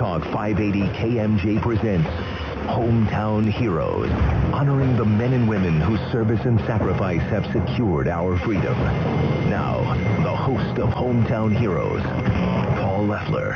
Talk 580 KMJ presents Hometown Heroes, honoring the men and women whose service and sacrifice have secured our freedom. Now, the host of Hometown Heroes, Paul Leffler.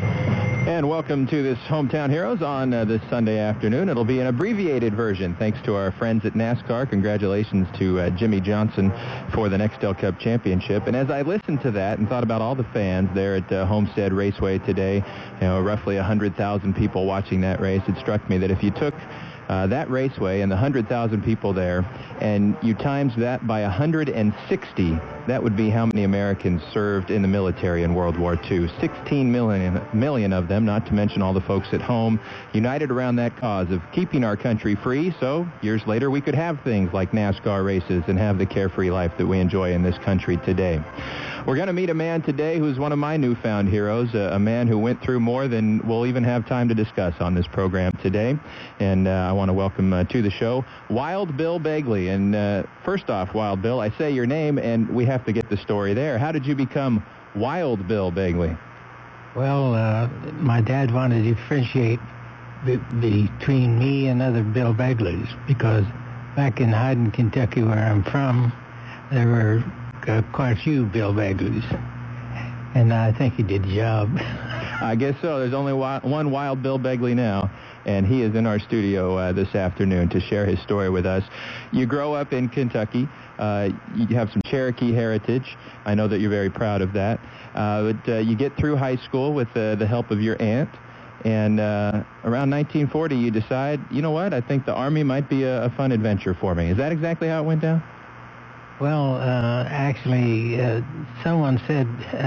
And welcome to this Hometown Heroes on this Sunday afternoon. It'll be an abbreviated version, thanks to our friends at NASCAR. Congratulations to Jimmy Johnson for the Nextel Cup Championship. And as I listened to that and thought about all the fans there at Homestead Raceway today, roughly 100,000 people watching that race, it struck me that if you took that raceway and the 100,000 people there, and you times that by 160, that would be how many Americans served in the military in World War II. 16 million of them, not to mention all the folks at home, united around that cause of keeping our country free, so years later we could have things like NASCAR races and have the carefree life that we enjoy in this country today. We're going to meet a man today who's one of my newfound heroes, a man who went through more than we'll even have time to discuss on this program today. And I want to welcome to the show Wild Bill Begley. And first off, Wild Bill, I say your name, and we have to get the story there. How did you become Wild Bill Begley? Well, my dad wanted to differentiate between me and other Bill Begleys, because back in Hyden, Kentucky, where I'm from, there were quite a few Bill Begleys, and I think he did the job. I guess so. There's only one Wild Bill Begley now, and he is in our studio this afternoon to share his story with us. You grow up in Kentucky. You have some Cherokee heritage. I know that you're very proud of that. But you get through high school with the help of your aunt, and around 1940 you decide, you know what, I think the Army might be a fun adventure for me. Is that exactly how it went down? Well, actually, someone said,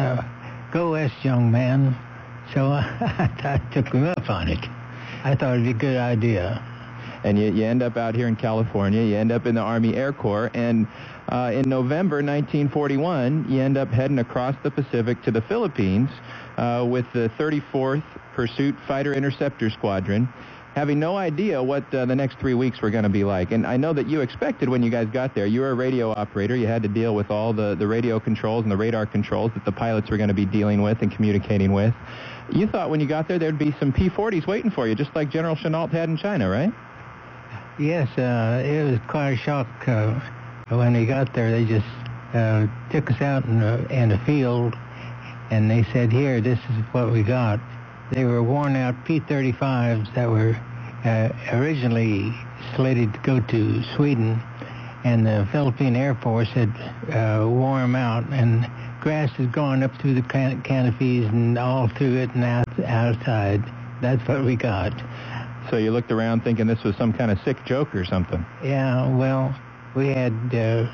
go west, young man. So I took him up on it. I thought it'd be a good idea. And you end up out here in California. You end up in the Army Air Corps. And in November 1941, you end up heading across the Pacific to the Philippines with the 34th Pursuit Fighter Interceptor Squadron, having no idea what the next 3 weeks were going to be like. And I know that you expected when you guys got there, you were a radio operator, you had to deal with all the radio controls and the radar controls that the pilots were going to be dealing with and communicating with. You thought when you got there there'd be some P-40s waiting for you, just like General Chennault had in China, right? Yes, it was quite a shock when we got there. They just took us out in the field, and they said, here, this is what we got. They were worn-out P-35s that were originally slated to go to Sweden, and the Philippine Air Force had worn them out, and grass is growing up through the canopies and all through it and outside. That's what we got. So you looked around thinking this was some kind of sick joke or something. Yeah, well, we had,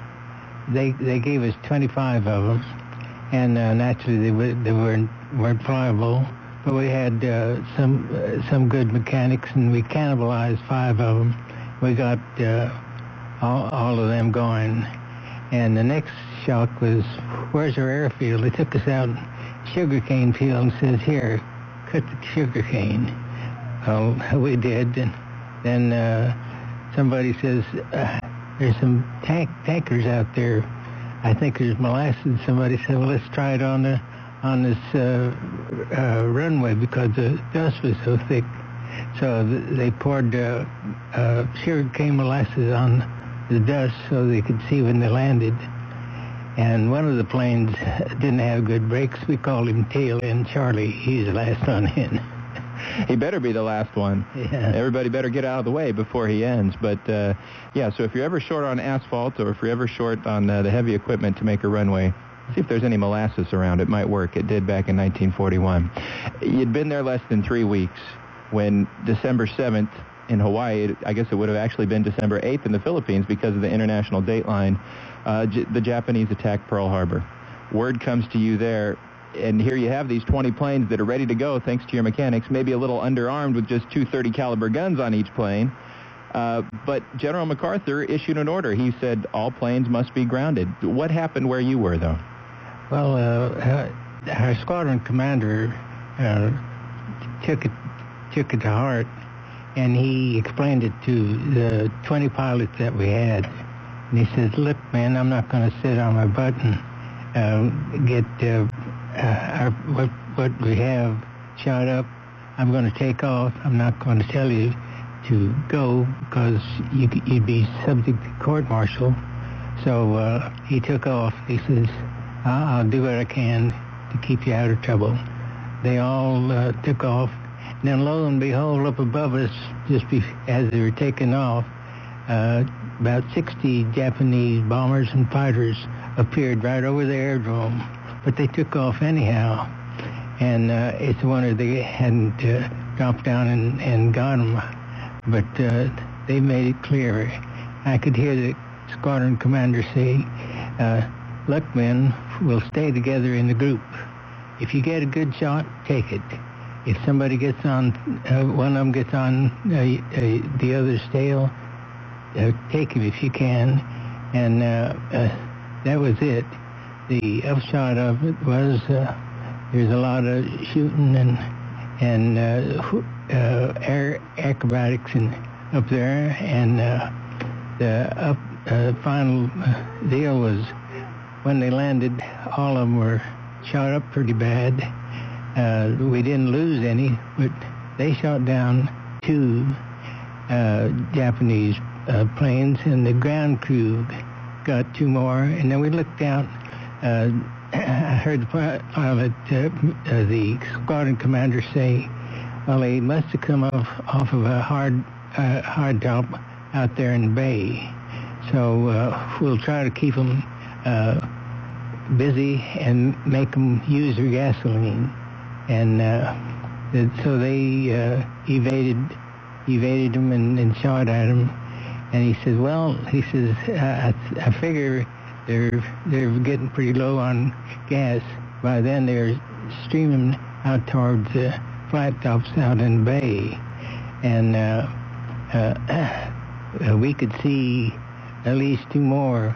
they gave us 25 of them, and naturally they weren't flyable. But we had some good mechanics, and we cannibalized 5 of them. We got all of them going. And the next shock was, where's our airfield? They took us out sugarcane field and says, here, cut the sugarcane. Well, we did. And then somebody says, there's some tankers out there. I think there's molasses. Somebody said, well, let's try it on this runway because the dust was so thick. So they poured sugarcane molasses on the dust so they could see when they landed. And one of the planes didn't have good brakes. We called him Tail End Charlie. He's the last one in. He better be the last one. Yeah. Everybody better get out of the way before he ends. But, yeah, so if you're ever short on asphalt or if you're ever short on the heavy equipment to make a runway, see if there's any molasses around. It might work. It did back in 1941. You'd been there less than 3 weeks when December 7th in Hawaii, I guess it would have actually been December 8th in the Philippines because of the international dateline, the Japanese attacked Pearl Harbor. Word comes to you there, and here you have these 20 planes that are ready to go thanks to your mechanics, maybe a little underarmed with just 2 30 caliber guns on each plane. But General MacArthur issued an order. He said all planes must be grounded. What happened where you were, though? Well, our squadron commander took it to heart, and he explained it to the 20 pilots that we had. And he says, look, man, I'm not going to sit on my butt and get what we have shot up. I'm going to take off. I'm not going to tell you to go because you'd be subject to court-martial. So he took off. He says, I'll do what I can to keep you out of trouble. They all took off. And then lo and behold, up above us, as they were taking off, about 60 Japanese bombers and fighters appeared right over the aerodrome. But they took off anyhow. And it's a wonder they hadn't dropped down and got them. But they made it clear. I could hear the squadron commander say, look, men, we'll stay together in the group. If you get a good shot, take it. If somebody gets on, one of them gets on the other's tail, take him if you can. And that was it. The upshot of it was there's a lot of shooting and air acrobatics up there. And the final deal was when they landed, all of them were shot up pretty bad. We didn't lose any, but they shot down 2 Japanese planes, and the ground crew got 2 more. And then we looked out. I heard the pilot, the squadron commander say, well, they must have come off of a hard top out there in the bay. So we'll try to keep them busy and make them use their gasoline. And so they evaded them and shot at them. And he says, I figure they're getting pretty low on gas. By then they're streaming out towards the flat tops out in the bay. And we could see at least 2 more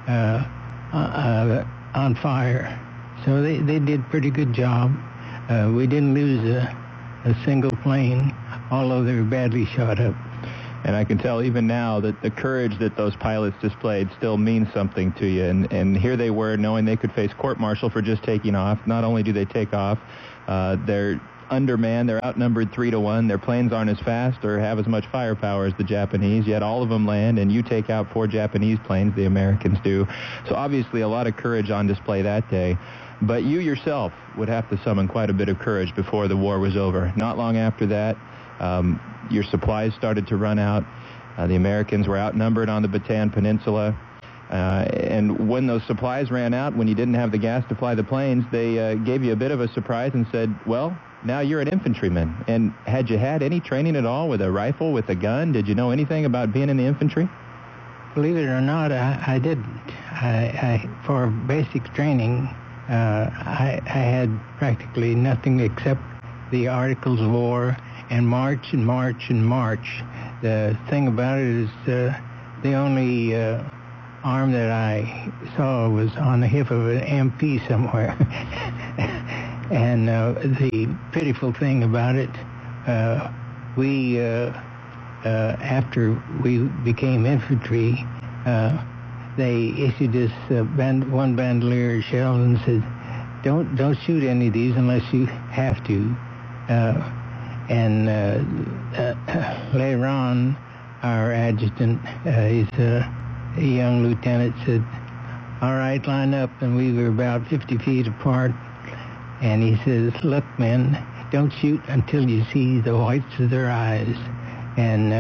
on fire. So they did a pretty good job. We didn't lose a single plane, although they were badly shot up. And I can tell even now that the courage that those pilots displayed still means something to you. And here they were, knowing they could face court-martial for just taking off. Not only do they take off, they're undermanned, they're outnumbered 3-1. Their planes aren't as fast or have as much firepower as the Japanese, yet all of them land, and you take out 4 Japanese planes, the Americans do. So obviously a lot of courage on display that day. But you yourself would have to summon quite a bit of courage before the war was over. Not long after that, your supplies started to run out. The Americans were outnumbered on the Bataan Peninsula. And when those supplies ran out, when you didn't have the gas to fly the planes, they gave you a bit of a surprise and said, well, now you're an infantryman. And had you had any training at all with a rifle, with a gun? Did you know anything about being in the infantry? Believe it or not, I didn't. For basic training, I had practically nothing except the Articles of War and march and march and march. The thing about it is the only arm that I saw was on the hip of an MP somewhere. And the pitiful thing about it, we, after we became infantry, they issued us one bandolier shell and said, don't shoot any of these unless you have to. And later on, our adjutant, he's a young lieutenant, said, all right, line up. And we were about 50 feet apart. And he says, look, men, don't shoot until you see the whites of their eyes. And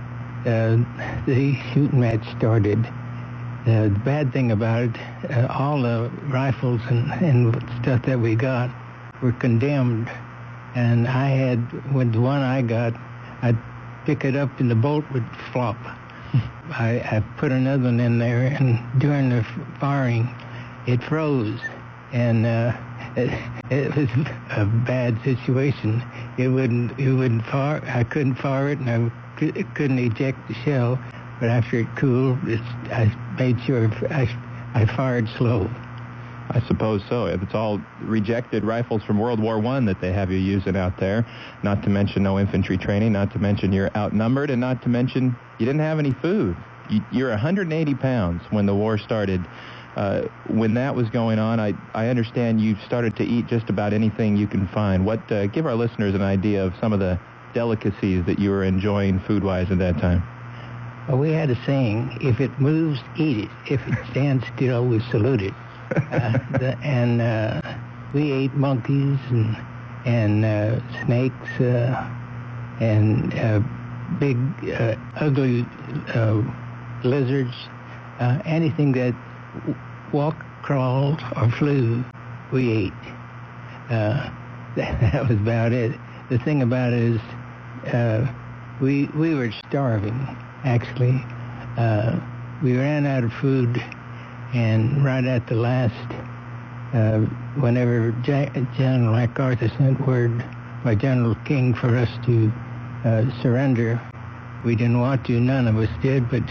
the shooting match started. The bad thing about it, all the rifles and stuff that we got were condemned. And I had, with the one I got, I'd pick it up and the bolt would flop. I put another one in there, and during the firing, it froze. And it was a bad situation. It wouldn't fire. I couldn't fire it, and I couldn't eject the shell. But after it cooled, I made sure I fired slow. I suppose so. If it's all rejected rifles from World War I that they have you using out there, not to mention no infantry training, not to mention you're outnumbered, and not to mention you didn't have any food. You're 180 pounds when the war started. When that was going on, I understand you started to eat just about anything you can find. Give our listeners an idea of some of the delicacies that you were enjoying food-wise at that time. Well, we had a saying, if it moves, eat it. If it stands still, we salute it. We ate monkeys and snakes and big, ugly lizards. Anything that walked, crawled, or flew, we ate. That was about it. The thing about it is we were starving, actually. We ran out of food, and right at the last, whenever General MacArthur sent word by General King for us to surrender, we didn't want to. None of us did, but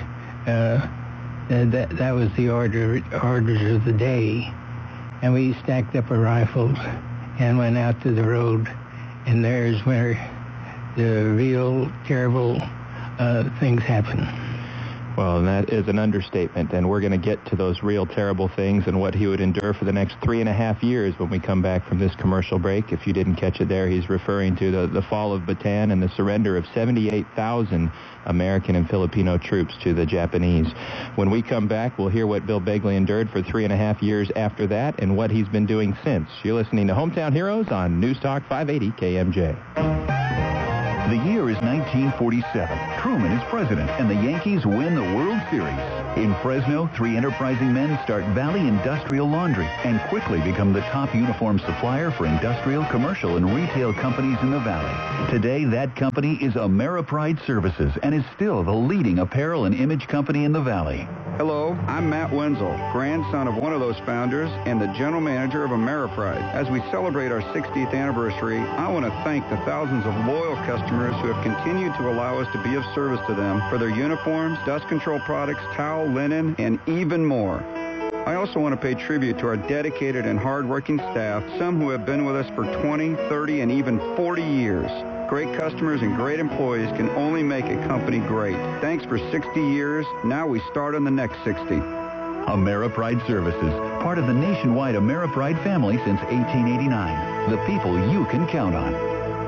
that was the orders of the day. And we stacked up our rifles and went out to the road, and there's where the real terrible things happen. Well, and that is an understatement, and we're going to get to those real terrible things and what he would endure for the next 3.5 years when we come back from this commercial break. If you didn't catch it there, he's referring to the fall of Bataan and the surrender of 78,000 American and Filipino troops to the Japanese. When we come back, we'll hear what Bill Begley endured for 3.5 years after that and what he's been doing since. You're listening to Hometown Heroes on News Talk 580 KMJ. The year is 1947. Truman is president, and the Yankees win the World Series. In Fresno, 3 enterprising men start Valley Industrial Laundry and quickly become the top uniform supplier for industrial, commercial, and retail companies in the Valley. Today, that company is Ameripride Services and is still the leading apparel and image company in the Valley. Hello, I'm Matt Wenzel, grandson of one of those founders and the general manager of Ameripride. As we celebrate our 60th anniversary, I want to thank the thousands of loyal customers who have continued to allow us to be of service to them for their uniforms, dust control products, towel, linen, and even more. I also want to pay tribute to our dedicated and hardworking staff, some who have been with us for 20, 30, and even 40 years. Great customers and great employees can only make a company great. Thanks for 60 years. Now we start on the next 60. Ameripride Services, part of the nationwide Ameripride family since 1889. The people you can count on.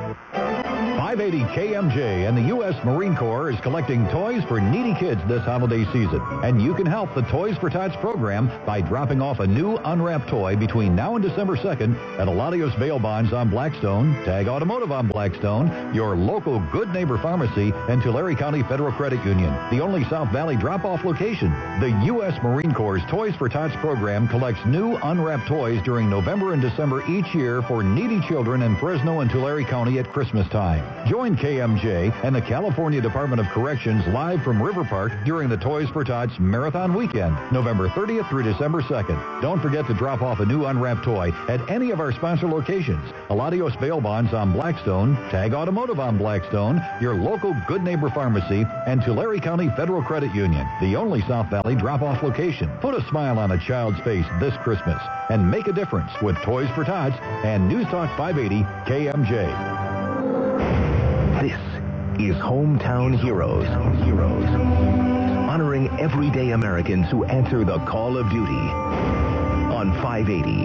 580 KMJ and the U.S. Marine Corps is collecting toys for needy kids this holiday season. And you can help the Toys for Tots program by dropping off a new unwrapped toy between now and December 2nd at Aladios Bail Bonds on Blackstone, Tag Automotive on Blackstone, your local Good Neighbor Pharmacy, and Tulare County Federal Credit Union, the only South Valley drop-off location. The U.S. Marine Corps' Toys for Tots program collects new unwrapped toys during November and December each year for needy children in Fresno and Tulare County at Christmas time. Join KMJ and the California Department of Corrections live from River Park during the Toys for Tots Marathon Weekend, November 30th through December 2nd. Don't forget to drop off a new unwrapped toy at any of our sponsor locations. Aladios Bail Bonds on Blackstone, Tag Automotive on Blackstone, your local Good Neighbor Pharmacy, and Tulare County Federal Credit Union, the only South Valley drop-off location. Put a smile on a child's face this Christmas and make a difference with Toys for Tots and News Talk 580 KMJ. This is Hometown Heroes. Honoring everyday Americans who answer the call of duty on 580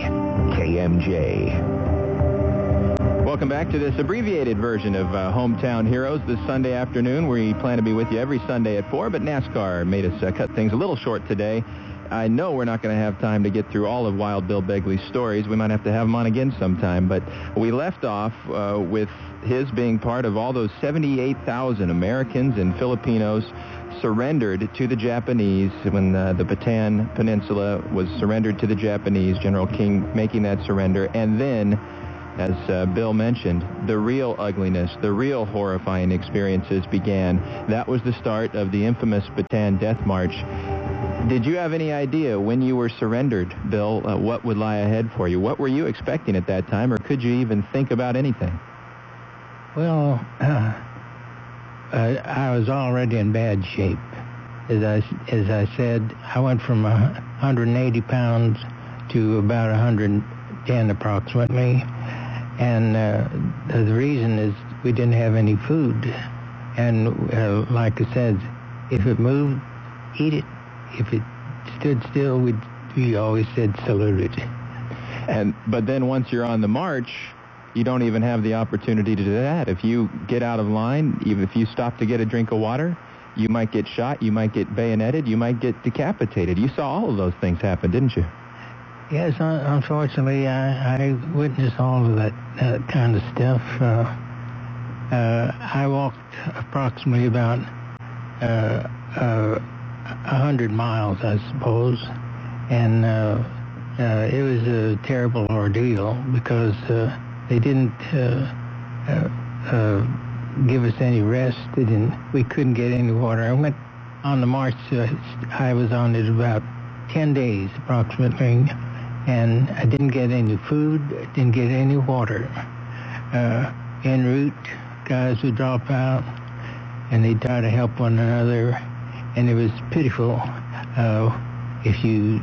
KMJ. Welcome back to this abbreviated version of Hometown Heroes this Sunday afternoon. We plan to be with you every Sunday at 4, but NASCAR made us cut things a little short today. I know we're not going to have time to get through all of Wild Bill Begley's stories. We might have to have him on again sometime, but we left off with his being part of all those 78,000 Americans and Filipinos surrendered to the Japanese when the Bataan Peninsula was surrendered to the Japanese, General King making that surrender, and then, as Bill mentioned, the real ugliness, the real horrifying experiences began. That was the start of the infamous Bataan Death March. Did you have any idea when you were surrendered, Bill, what would lie ahead for you? What were you expecting at that time, or could you even think about anything? Well, I was already in bad shape. As I said, I went from 180 pounds to about 110 approximately. And the reason is we didn't have any food. And like I said, if it moved, eat it. If it stood still, we'd we always said saluted. But then once you're on the march, you don't even have the opportunity to do that. If you get out of line, even if you stop to get a drink of water, you might get shot, you might get bayoneted, you might get decapitated. You saw all of those things happen, didn't you? Yes, unfortunately, I witnessed all of that kind of stuff. I walked approximately about 100 miles, I suppose, and it was a terrible ordeal because they didn't give us any rest. We couldn't get any water. I went on the march. I was on it about 10 days approximately, and I didn't get any food, didn't get any water. En route, guys would drop out, and they'd try to help one another, and it was pitiful. If you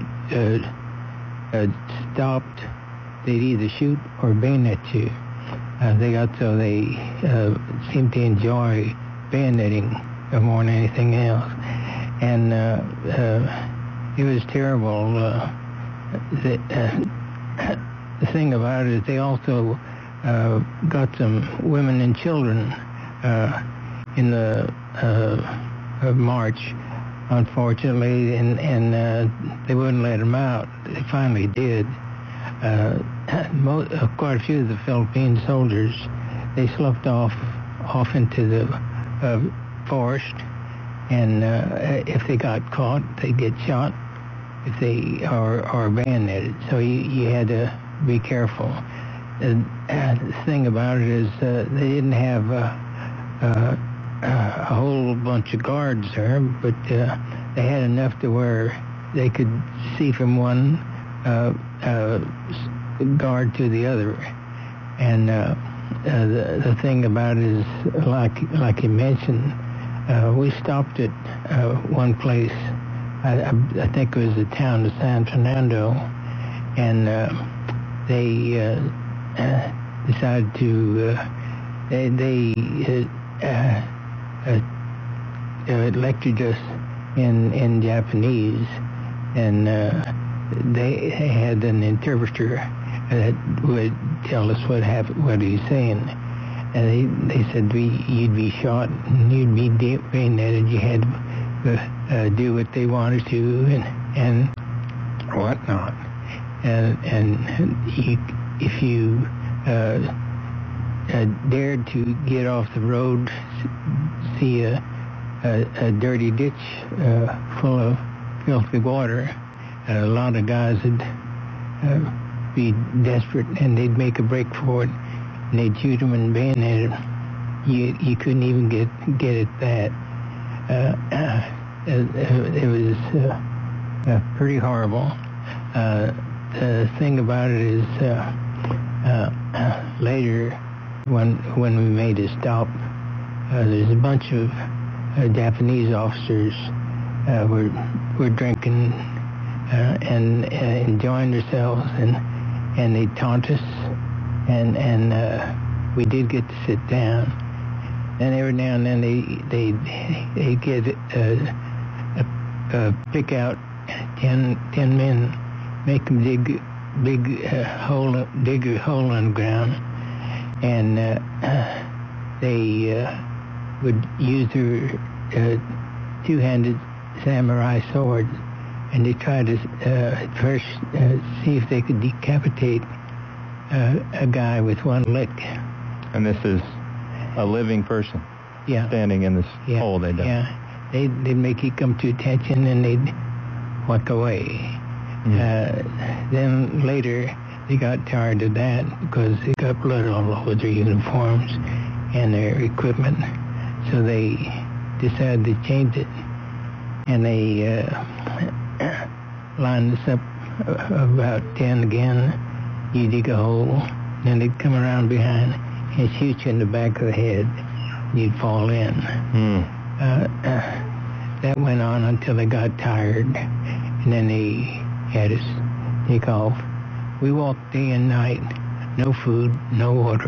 stopped, they'd either shoot or bayonet you. They seemed to enjoy bayoneting more than anything else, and it was terrible. The thing about it is they also got some women and children in the march, unfortunately, and they wouldn't let them out. They finally did. Quite a few of the Philippine soldiers, they sloughed off into the forest, and if they got caught, they'd get shot. If they are bayoneted, so you had to be careful. The thing about it is they didn't have a whole bunch of guards there, but they had enough to where they could see from one guard to the other. And the thing about it is, like you mentioned, we stopped at one place. I think it was the town of San Fernando, and they decided to they lectured us in Japanese, and they had an interpreter that would tell us what happened, what he's saying. And they said you'd be shot and you'd be bayoneted. You had to do what they wanted to and whatnot. And if you dared to get off the road, see a dirty ditch full of filthy water, a lot of guys would be desperate and they'd make a break for it, and they'd shoot them and bayonet them. You couldn't even get at that. It was pretty horrible. The thing about it is, later when we made a stop, there's a bunch of Japanese officers were drinking and enjoying themselves, and they taunt us, and we did get to sit down. And every now and then they get pick out 10 men, make them dig a hole in the ground, and they would use their two-handed samurai swords, and they tried to first see if they could decapitate a guy with one lick. And this is a living person standing in this hole they dug. Yeah, they'd make you come to attention, and they'd walk away. Then later, they got tired of that because they got blood all over their uniforms and their equipment, so they decided to change it, and they lined us up about 10 again. You dig a hole, then they'd come around behind and shoot you in the back of the head. You'd fall in. That went on until they got tired, and then they had us take off. We walked day and night, no food, no water.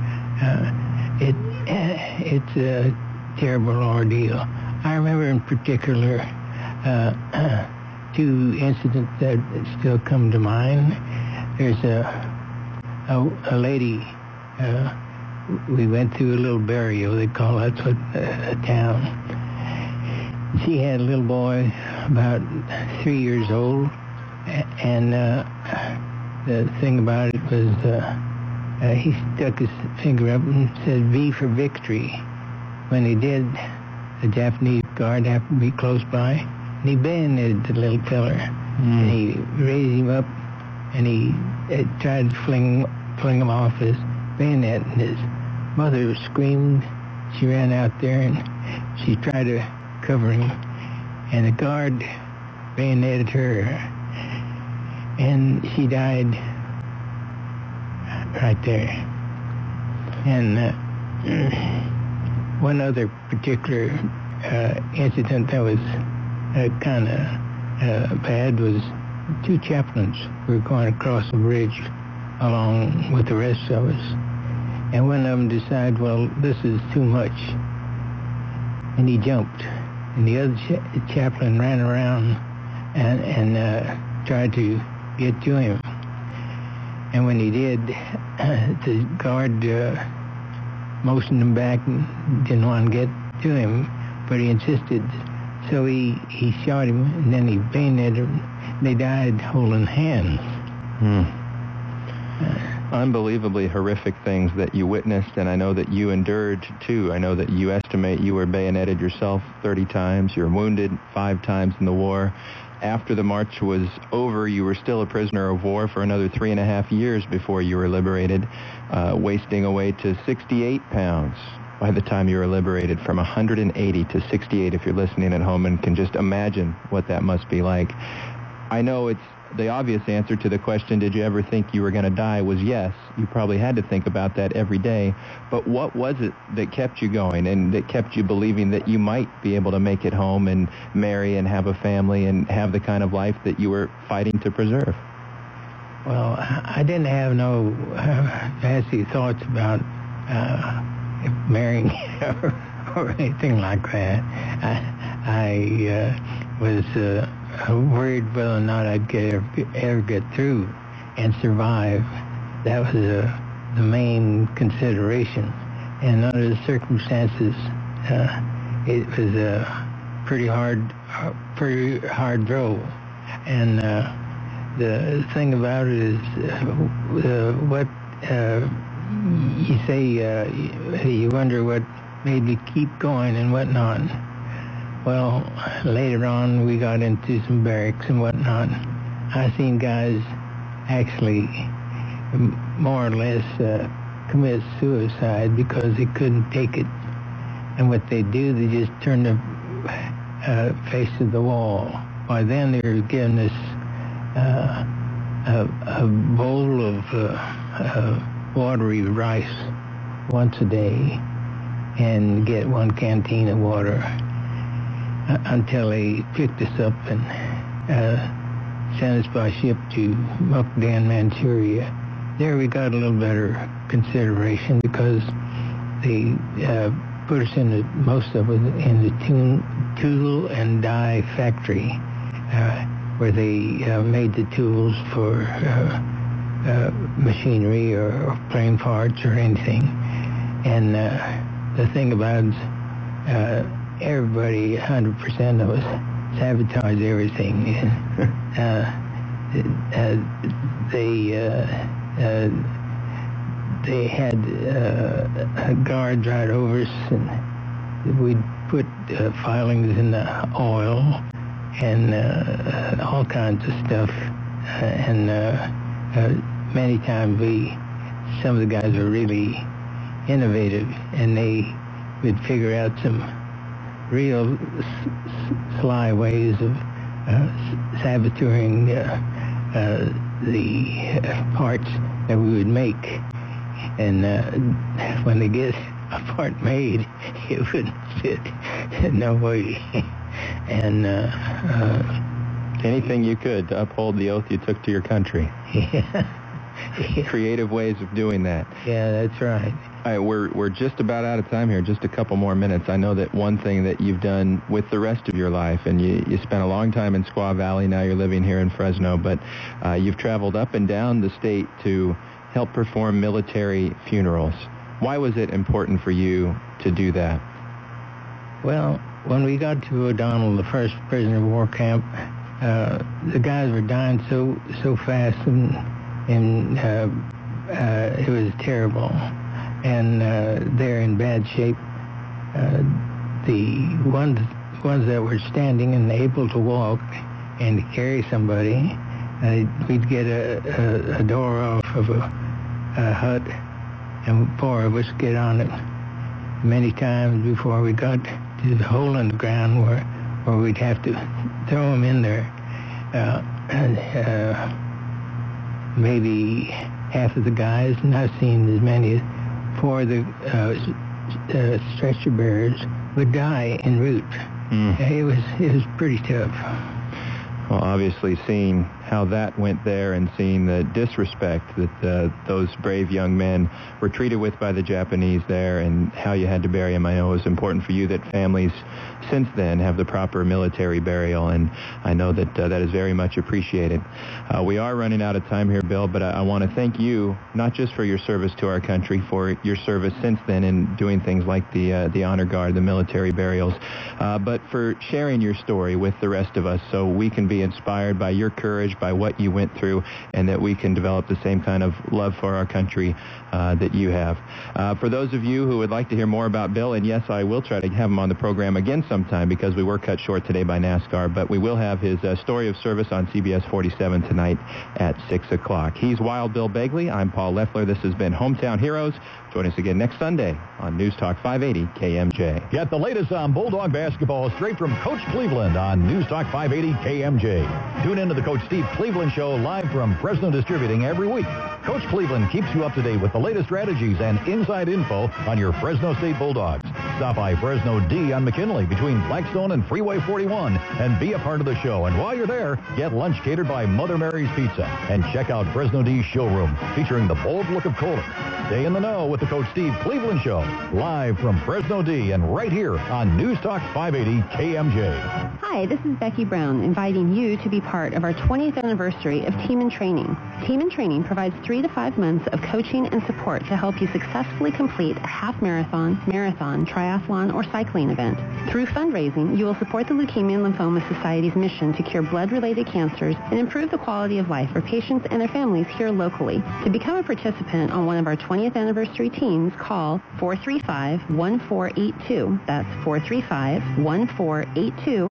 It's a terrible ordeal. I remember in particular two incidents that still come to mind. There's a lady. We went through a little barrio. They call that a town. She had a little boy about 3 years old, and the thing about it was he stuck his finger up and said V for victory. When he did, the Japanese guard happened to be close by, and he bayoneted the little feller. And he raised him up, and he tried to fling him off his bayonet, and his mother screamed. She ran out there, and she tried to cover him, and the guard bayoneted her, and she died right there. And one other particular incident that was kind of bad was two chaplains were going across a bridge along with the rest of us, and one of them decided, well, this is too much, and he jumped, and the other chaplain ran around and tried to get to him. And when he did, the guard motioned him back and didn't want to get to him, but he insisted. So he shot him, and then he bayoneted him. They died holding hands. Unbelievably horrific things that you witnessed, and I know that you endured, too. I know that you estimate you were bayoneted yourself 30 times. You were wounded 5 times in the war. After the march was over, you were still a prisoner of war for another 3.5 years before you were liberated, wasting away to 68 pounds by the time you were liberated, from 180 to 68, if you're listening at home and can just imagine what that must be like. I know it's the obvious answer to the question, did you ever think you were going to die, was yes. You probably had to think about that every day. But what was it that kept you going and that kept you believing that you might be able to make it home and marry and have a family and have the kind of life that you were fighting to preserve? Well, I didn't have no fancy thoughts about marrying or anything like that. I was worried whether or not I'd ever get through and survive. That was the main consideration. And under the circumstances, it was a pretty hard row. And the thing about it is, what you say, you wonder what made me keep going and whatnot. Well, later on, we got into some barracks and whatnot. I seen guys actually more or less commit suicide because they couldn't take it. And what they do, they just turn the face to the wall. By then, they were given this a bowl of watery rice once a day and get 1 canteen of water until they picked us up and sent us by ship to Mukden, Manchuria. There we got a little better consideration because they put us in most of it in the tool and die factory, where they made the tools for machinery or plane parts or anything. And the thing about everybody, 100% of us, sabotage everything. They had guards right over us, and we'd put filings in the oil and all kinds of stuff. And many times some of the guys were really innovative, and they would figure out some real sly ways of saboteuring the parts that we would make. And when they get a part made, it wouldn't fit. No way. And anything you could to uphold the oath you took to your country. Yeah. Creative ways of doing that. Yeah, that's right. We're just about out of time here, just a couple more minutes. I know that one thing that you've done with the rest of your life, and you spent a long time in Squaw Valley, now you're living here in Fresno, but you've traveled up and down the state to help perform military funerals. Why was it important for you to do that? Well, when we got to O'Donnell, the first prisoner of war camp, the guys were dying so fast, and it was terrible. And they're in bad shape. The ones that were standing and able to walk and to carry somebody, we'd get a door off of a hut, and 4 of us get on it many times before we got to the hole in the ground where we'd have to throw them in there. Maybe half of the guys, and I've seen as many as 4 of the stretcher bearers would die en route. It was pretty tough. Well, obviously seeing how that went there and seeing the disrespect that those brave young men were treated with by the Japanese there and how you had to bury them, I know it was important for you that families since then have the proper military burial, and I know that that is very much appreciated. We are running out of time here, Bill, but I want to thank you not just for your service to our country, for your service since then in doing things like the Honor Guard, the military burials, but for sharing your story with the rest of us so we can be inspired by your courage, by what you went through, and that we can develop the same kind of love for our country that you have. For those of you who would like to hear more about Bill, and yes, I will try to have him on the program again sometime because we were cut short today by NASCAR, but we will have his story of service on CBS 47 tonight at 6 o'clock. He's Wild Bill Begley. I'm Paul Leffler. This has been Hometown Heroes. Join us again next Sunday on News Talk 580 KMJ. Get the latest on Bulldog basketball straight from Coach Cleveland on News Talk 580 KMJ. Tune in to the Coach Steve Cleveland Show live from Fresno Distributing every week. Coach Cleveland keeps you up to date with the latest strategies and inside info on your Fresno State Bulldogs. Stop by Fresno D on McKinley between Blackstone and Freeway 41 and be a part of the show. And while you're there, get lunch catered by Mother Mary's Pizza and check out Fresno D's showroom featuring the bold look of Kohler. Stay in the know with the Coach Steve Cleveland Show live from Fresno D and right here on News Talk 580 KMJ. Hi, this is Becky Brown inviting you to be part of our 20th anniversary of Team in Training. Team in Training provides 3 to 5 months of coaching and support to help you successfully complete a half marathon, triathlon, or cycling event. Through fundraising, you will support the Leukemia and Lymphoma Society's mission to cure blood-related cancers and improve the quality of life for patients and their families here locally. To become a participant on one of our 20th anniversary teams, call 435-1482. That's 435-1482.